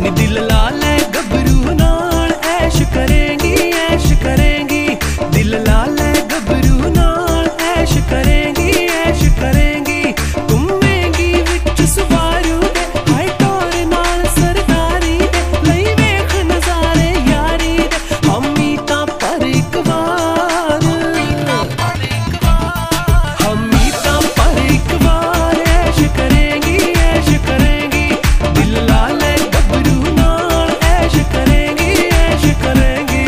नी दिल ला ले गबरू नाल ऐश करेंगी ऐश करेंगी, दिल ला ले गबरू नाल ऐश करेंगी ऐश करेंगी। घूमेंगी विच सवारू दे हाय टोर नाल सरदारी दे, लई वेख नजारे यारी दे हमी तां पर एक बार, हमी तां पर एक बार ऐश करेंगी ऐश करेंगी, दिल ला ले गबरू नाल ऐश करेंगी ऐश करेंगी।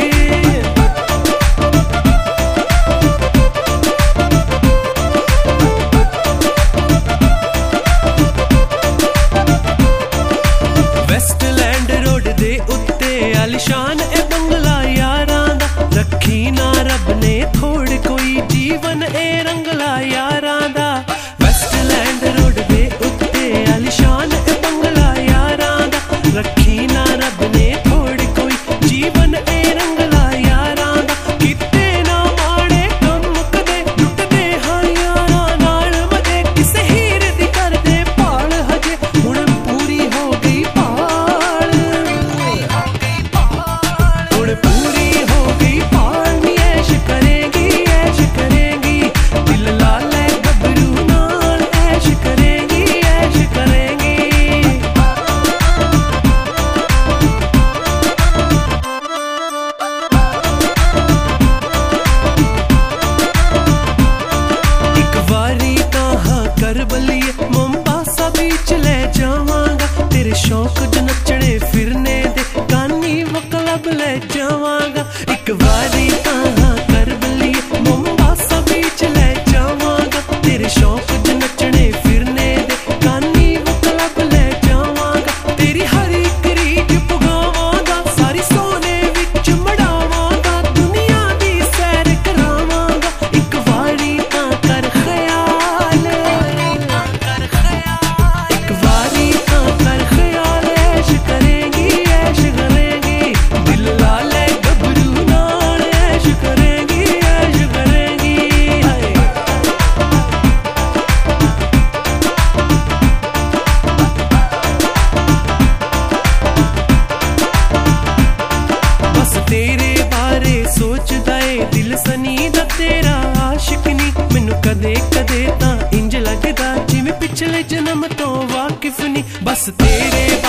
वेस्टलैंड रोड दे उत्ते आलिशान ए बंगला यारां दा, रखी ना रब ने थोड़ कोई जीवन ए रंगला यारां दा। वेस्टलैंड रोड दे उत्ते आलिशान ए बंगला यारां दा, रखी ना रब ने थोड़ कोई जीवन ए रंगला यारां दा। किते ना माड़े कम कदे लुटदे हां यारां नाल मजे, किसे हीर दी करदे भाल हजे हुण पूरी हो गई भाल, हुण पूरी हो गई भाल नी ऐश करेंगी ऐश करेंगी, दिल ला ले गबरू नाल ऐश करेंगी ऐश करेंगी। एक वारी तां हां कर बलिए मोम्बासा बीच ले जावांगा, तेरे शौक च नचने फिरने दे कानी वो क्लब ले जावांगा। एक वारी तां हां कर बलिए मोम्बासा बीच ले जावांगा, तेरे शौक च नचने फिरने दे कानी वो क्लब ले जावांगा। तेरी हर एक रीझ पुगावांगा, सारी सोने विच मड़ावांगा, दुनिया दी सैर करावांगा। एक वारी तां कर ख्याल, एक वारी तां कर ख्याल ऐश करेंगी ऐश करेंगी, दिल ला ले गबरू नाल ऐश करेंगी ऐश करेंगी। हाय बस तेरे बारे सोचदा ए दिल सनी दा तेरा आशिक नी, मैनू कदे कदे तां इंज लगदा जिवें पिछले जन्म तो वाकिफ नी। बस तेरे